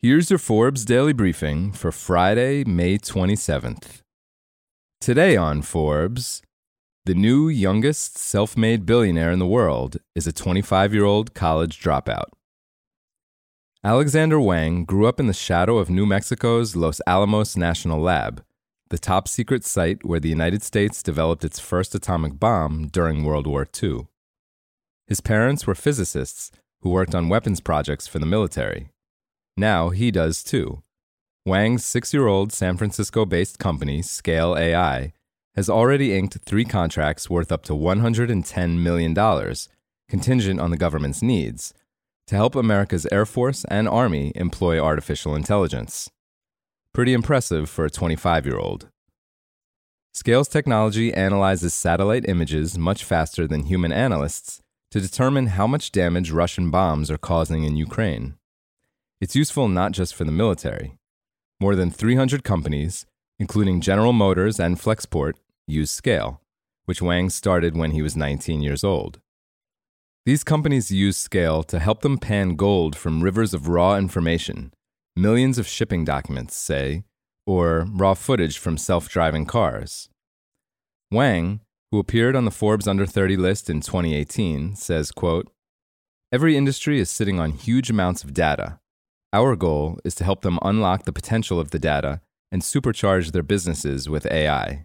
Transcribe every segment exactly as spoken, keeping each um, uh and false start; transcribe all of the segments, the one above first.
Here's your Forbes Daily Briefing for Friday, May twenty-seventh. Today on Forbes, the new youngest self-made billionaire in the world is a twenty-five-year-old college dropout. Alexander Wang grew up in the shadow of New Mexico's Los Alamos National Lab, the top-secret site where the United States developed its first atomic bomb during World War Two. His parents were physicists who worked on weapons projects for the military. Now he does too. Wang's six-year-old San Francisco-based company, Scale A I, has already inked three contracts worth up to one hundred ten million dollars, contingent on the government's needs, to help America's Air Force and Army employ artificial intelligence. Pretty impressive for a twenty-five-year-old. Scale's technology analyzes satellite images much faster than human analysts to determine how much damage Russian bombs are causing in Ukraine. It's useful not just for the military. More than three hundred companies, including General Motors and Flexport, use Scale, which Wang started when he was nineteen years old. These companies use Scale to help them pan gold from rivers of raw information, millions of shipping documents, say, or raw footage from self-driving cars. Wang, who appeared on the Forbes Under thirty list in twenty eighteen, says, quote, "Every industry is sitting on huge amounts of data. Our goal is to help them unlock the potential of the data and supercharge their businesses with A I."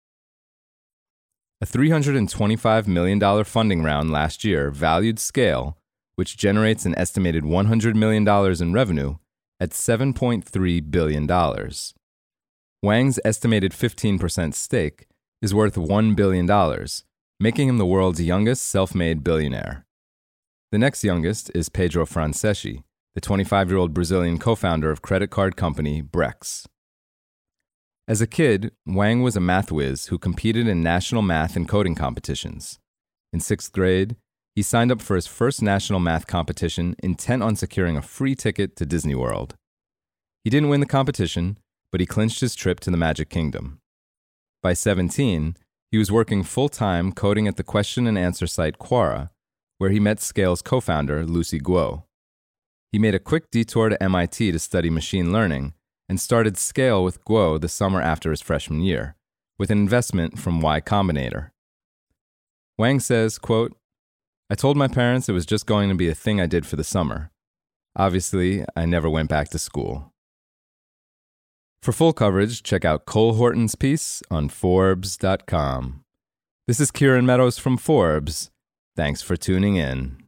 A three hundred twenty-five million dollars funding round last year valued Scale, which generates an estimated one hundred million dollars in revenue, at seven point three billion dollars. Wang's estimated fifteen percent stake is worth one billion dollars, making him the world's youngest self-made billionaire. The next youngest is Pedro Franceschi, the twenty-five-year-old Brazilian co-founder of credit card company Brex. As a kid, Wang was a math whiz who competed in national math and coding competitions. In sixth grade, he signed up for his first national math competition intent on securing a free ticket to Disney World. He didn't win the competition, but he clinched his trip to the Magic Kingdom. By seventeen, he was working full-time coding at the question and answer site Quora, where he met Scale's co-founder, Lucy Guo. He made a quick detour to M I T to study machine learning and started Scale with Guo the summer after his freshman year, with an investment from Y Combinator. Wang says, quote, "I told my parents it was just going to be a thing I did for the summer. Obviously, I never went back to school." For full coverage, check out Cole Horton's piece on Forbes dot com. This is Kieran Meadows from Forbes. Thanks for tuning in.